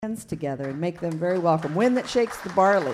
Hands together and make them very welcome. Wind that shakes the barley.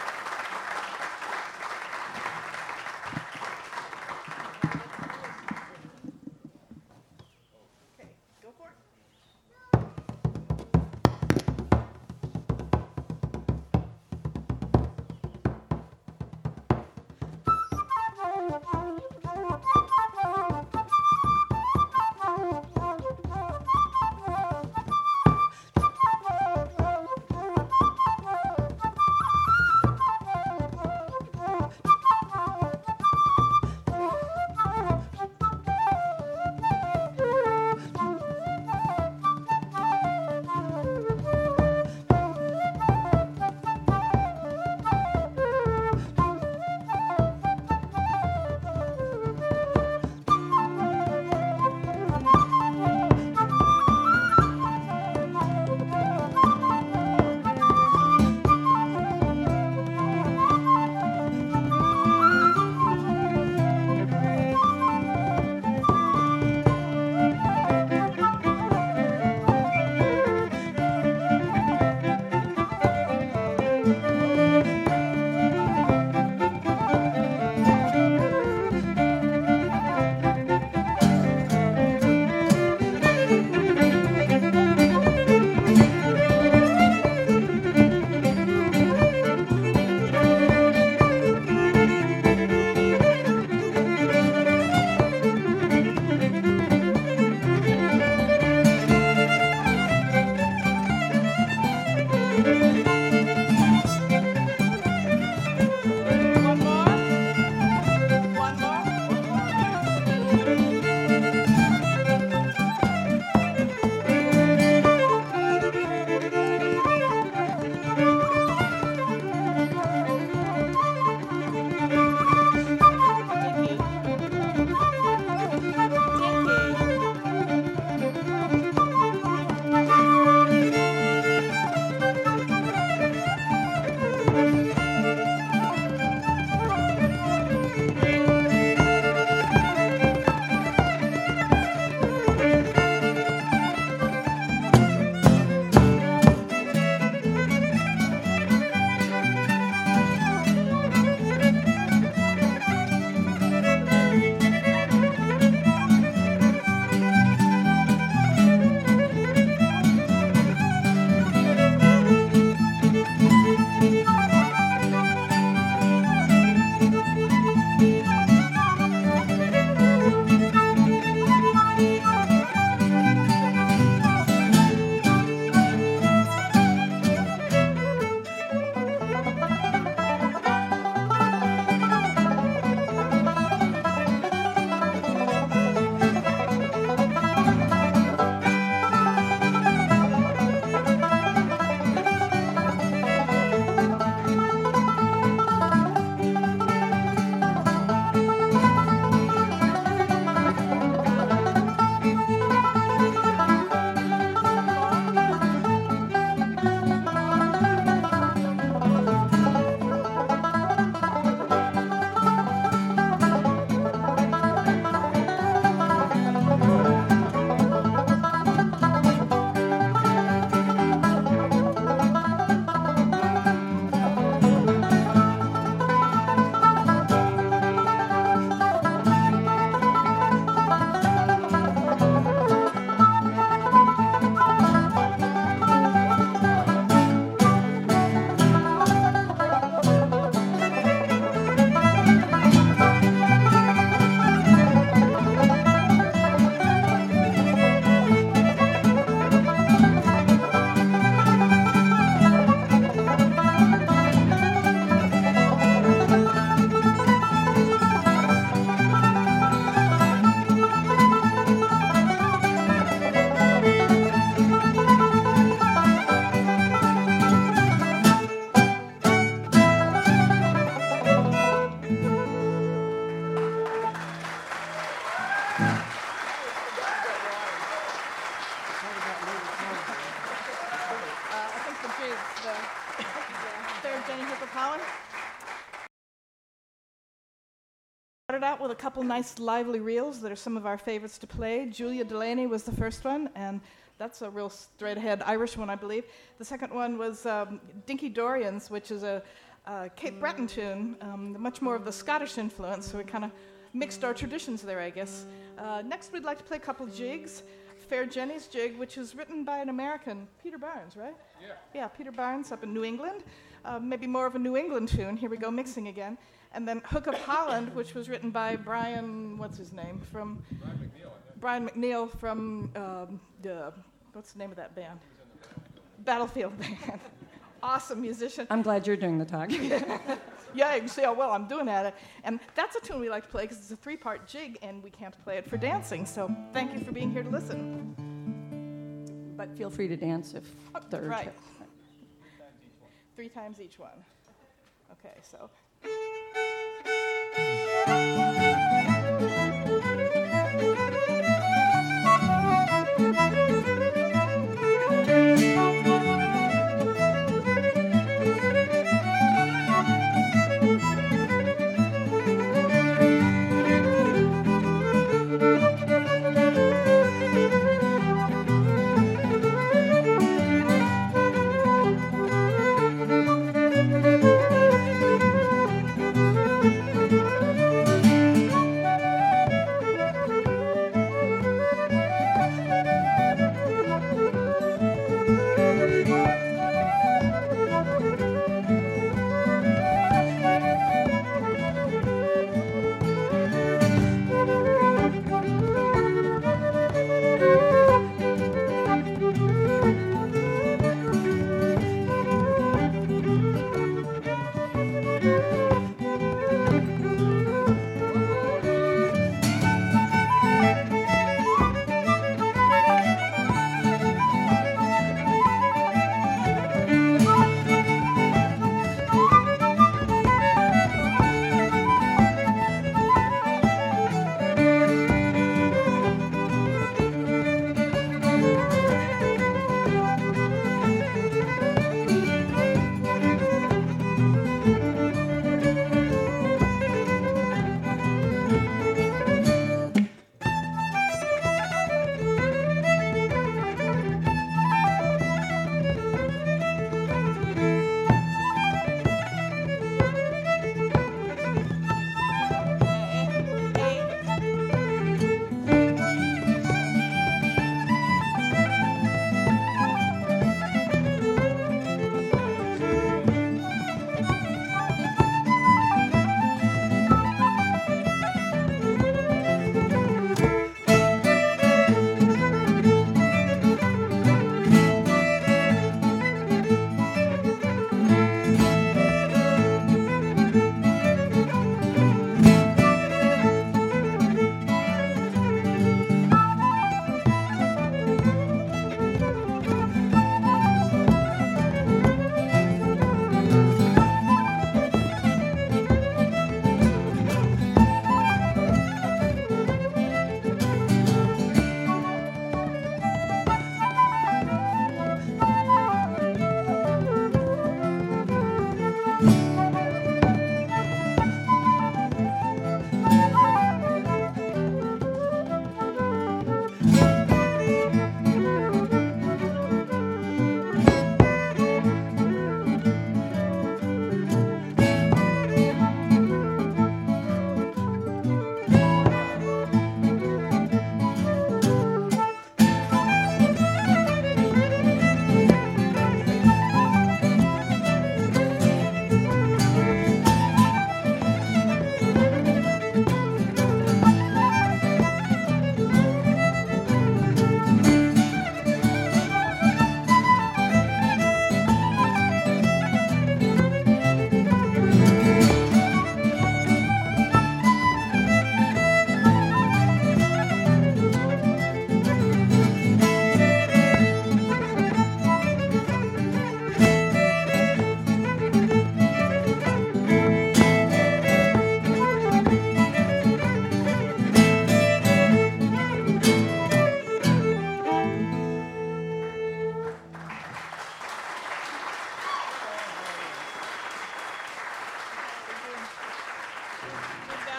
Started out with a couple nice lively reels that are some of our favorites to play. Julia Delaney was the first one, and That's a real straight-ahead Irish one, I believe. The second one was Dinky Dorians, which is a Cape Breton tune, much more of the Scottish influence, so we kind of mixed our traditions there, I guess. Next, we'd like to play a couple jigs. Fair Jenny's Jig, which is written by an American, Peter Barnes, right? Yeah. Yeah, Peter Barnes up in New England. Maybe more of a New England tune. Here we go, mixing again. And then Hook of Holland, which was written by Brian, what's his name? From Brian McNeil from, what's the name of that band? Battlefield Band. Awesome musician. I'm glad you're doing the talking. Yeah, you can see how well I'm doing at it. And that's a tune we like to play because it's a 3-part jig and we can't play it for dancing. So thank you for being here to listen. But feel free to dance if third. Right. 3 times each one. Okay, so.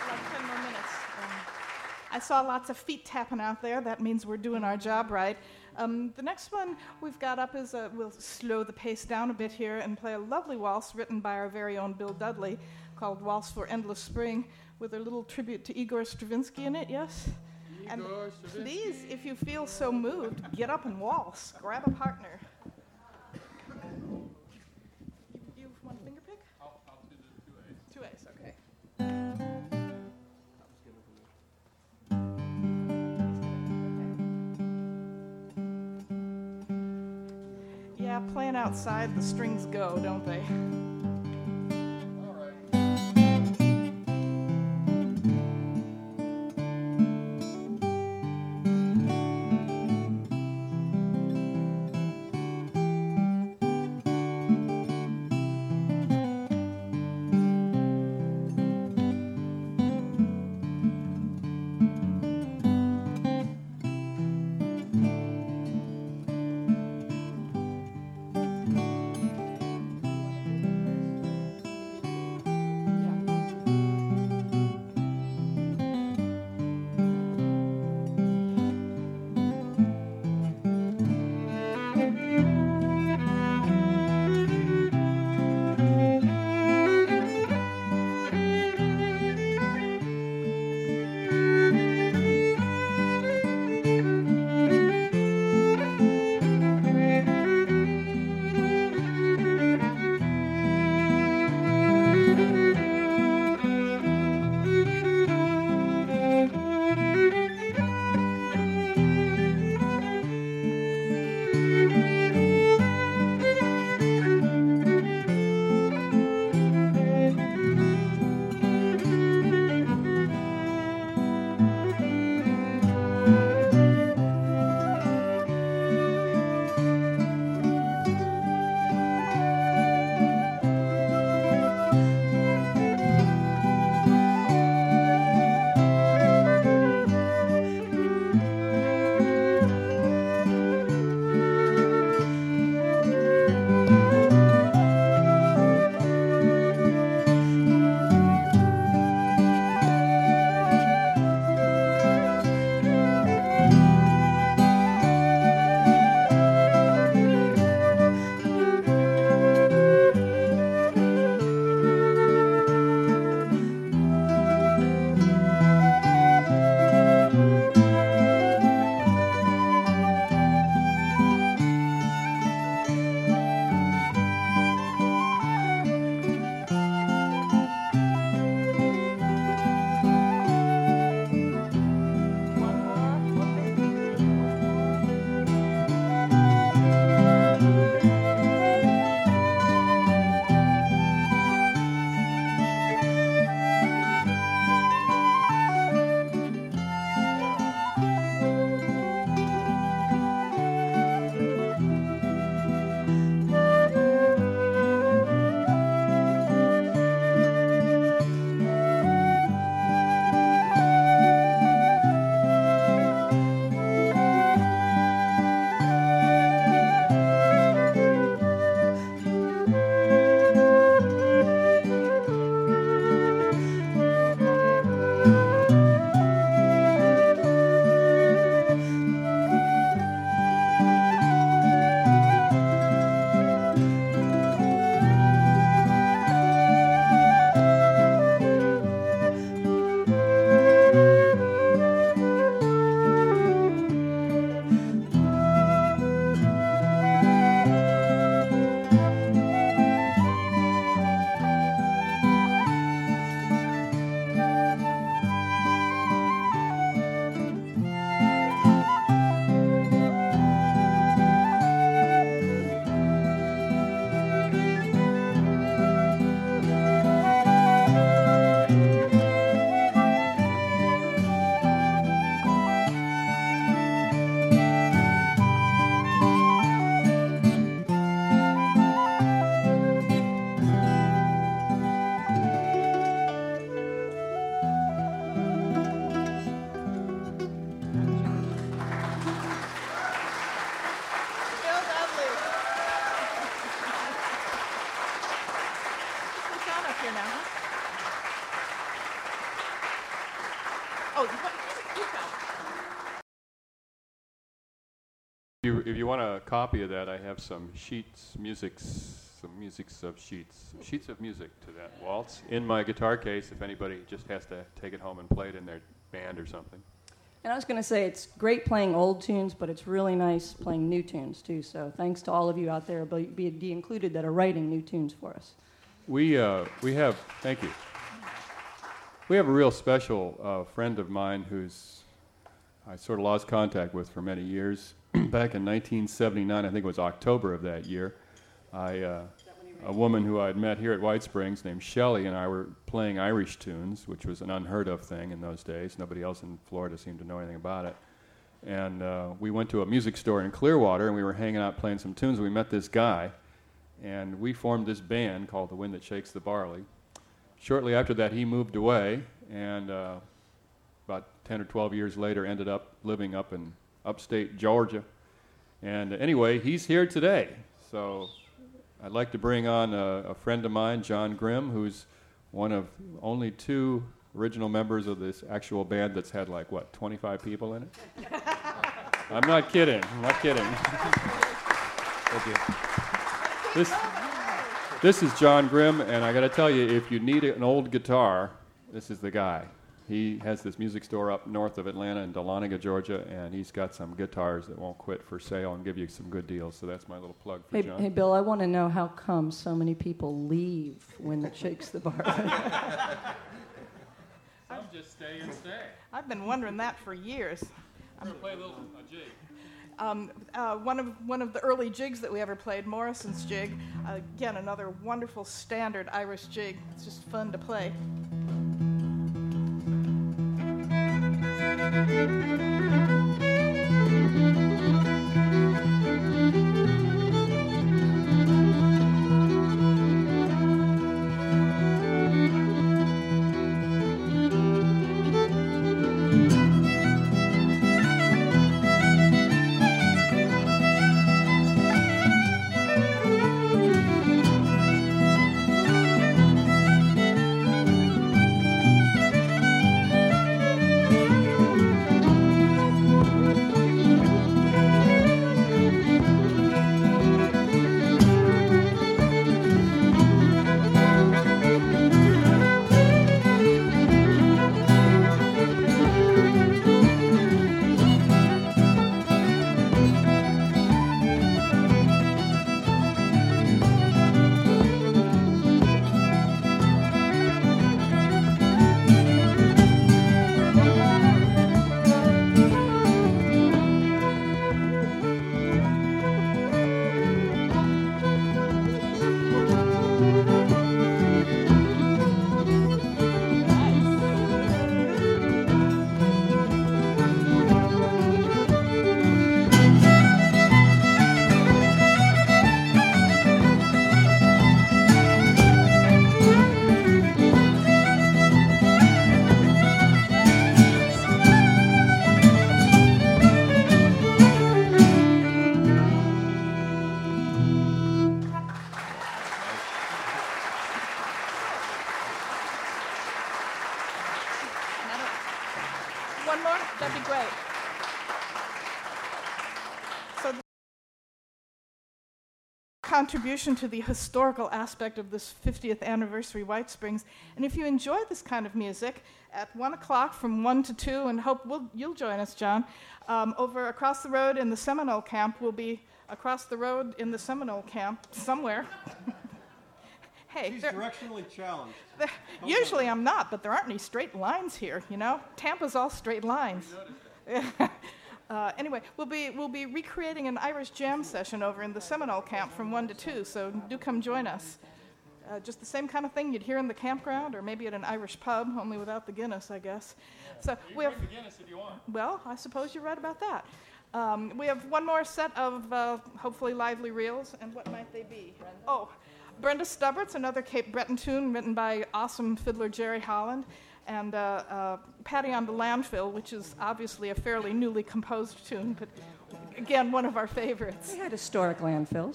I saw lots of feet tapping out there. That means we're doing our job right. The next one we've got up is we'll slow the pace down a bit here and play a lovely waltz written by our very own Bill Dudley called Waltz for Endless Spring, with a little tribute to Igor Stravinsky in it, yes? And please, if you feel so moved, get up and waltz. Grab a partner. You want a finger pick? I'll do the 2 A's, okay. Yeah, playing outside, the strings go, don't they? All right. you want a copy of that, I have some sheets of music to that waltz in my guitar case. If anybody just has to take it home and play it in their band or something. And I was going to say, it's great playing old tunes, but it's really nice playing new tunes, too. So thanks to all of you out there, be included, that are writing new tunes for us. We have, thank you. We have a real special friend of mine who's I sort of lost contact with for many years. Back in 1979, I think it was October of that year, a woman who I had met here at White Springs named Shelley and I were playing Irish tunes, which was an unheard of thing in those days. Nobody else in Florida seemed to know anything about it. And we went to a music store in Clearwater, and we were hanging out playing some tunes, and we met this guy, and we formed this band called The Wind That Shakes the Barley. Shortly after that, he moved away, and about 10 or 12 years later, ended up living up in upstate Georgia. And anyway, he's here today, so I'd like to bring on a friend of mine, John Grimm, who's one of only 2 original members of this actual band that's had, 25 people in it? I'm not kidding. Thank you. This is John Grimm, and I got to tell you, if you need an old guitar, this is the guy. He has this music store up north of Atlanta in Dahlonega, Georgia, and he's got some guitars that won't quit for sale and give you some good deals. So that's my little plug for John. Hey, Bill, I want to know how come so many people leave When It Shakes the Barley. Some just stay and stay. I've been wondering that for years. We're going to play a little jig. One of the early jigs that we ever played, Morrison's jig, again, another wonderful standard Irish jig. It's just fun to play. One more? That'd be great. So the contribution to the historical aspect of this 50th anniversary White Springs. And if you enjoy this kind of music, at 1 o'clock from 1 to 2, and hope you'll join us, John, over across the road in the Seminole camp, we'll be across the road in the Seminole camp somewhere. Hey, she's directionally challenged. Usually I'm not, but there aren't any straight lines here, you know? Tampa's all straight lines. Anyway, we'll be recreating an Irish jam session over in the Seminole camp from 1 to 2, so do come join us. Just the same kind of thing you'd hear in the campground, or maybe at an Irish pub, only without the Guinness, I guess. So we have the Guinness if you want. Well, I suppose you're right about that. We have one more set of hopefully lively reels, and what might they be? Oh, Brenda Stubbert's, another Cape Breton tune written by awesome fiddler Jerry Holland, and Patty on the Landfill, which is obviously a fairly newly composed tune, but again, one of our favorites. We had historic landfills.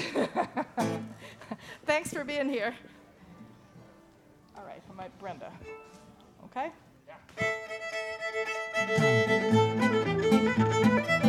Thanks for being here. All right, how about Brenda? Okay? Yeah.